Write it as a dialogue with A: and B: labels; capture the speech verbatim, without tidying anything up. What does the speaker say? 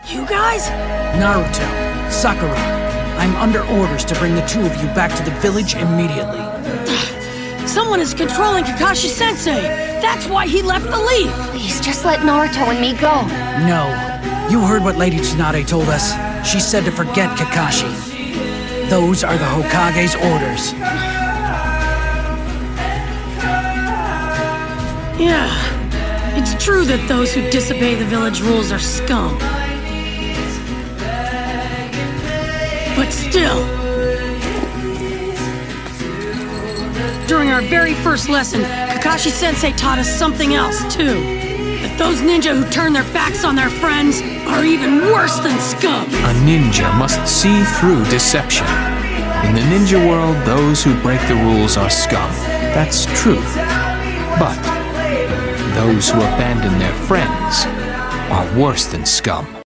A: You guys?
B: Naruto, Sakura, I'm under orders to bring the two of you back to the village immediately.
A: Someone is controlling Kakashi-sensei! That's why he left the leaf!
C: Please, just let Naruto and me go.
B: No. You heard what Lady Tsunade told us. She said to forget Kakashi. Those are the Hokage's orders.
A: Yeah. It's true that those who disobey the village rules are scum. But still... During our very first lesson, Kakashi-sensei taught us something else, too. That those ninja who turn their backs on their friends are even worse than scum.
D: A ninja must see through deception. In the ninja world, those who break the rules are scum. That's true. But those who abandon their friends are worse than scum.